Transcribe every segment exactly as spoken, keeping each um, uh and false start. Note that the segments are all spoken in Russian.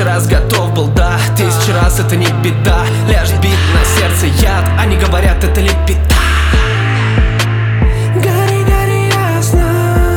раз готов был, да. Тысячу раз это не беда. Ляжет бит на сердце яд. Они говорят, это лепета. Гори, гори ясно,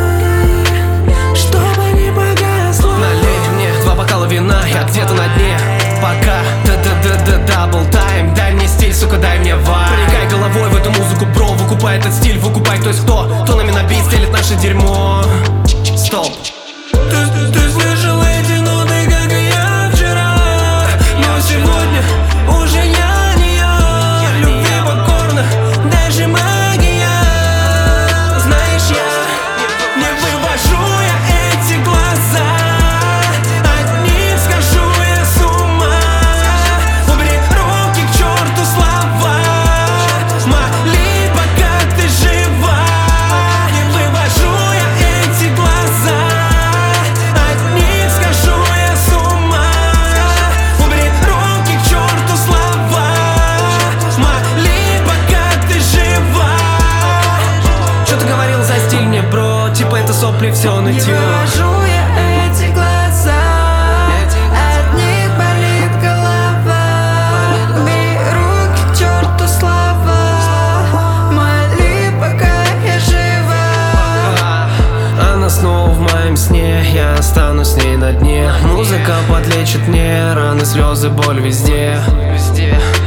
чтобы не погасло. Налей мне два бокала вина, я где-то на дне. Пока, да-да-да-да, дабл тайм. Дай мне стиль, сука, дай мне вайб. Проникай головой в эту музыку, бро. Выкупай этот стиль, выкупай, то есть кто? Кто нами на бит стелит наше дерьмо. Стоп. Ты, ты слышал эти ноты, как и я вчера, но сегодня уже я не я. Любви покорна, даже магия. Знаешь, я не вывожу я эти глаза, от них схожу я с ума. Убери руки к черту слова, моли, пока ты жива. Не вывожу я эти глаза, от них схожу я с ума. Убери руки к черту слова, моли, пока ты жива. Что ты говорил за стиль мне, бро? Типа это сопли, все Не нытье. вывожу я эти глаза, от них болит голова. Убери руки к черту слова, моли, пока я жива. Она снова в моем сне, я останусь с ней на дне. Музыка подлечит мне раны, слезы, боль везде.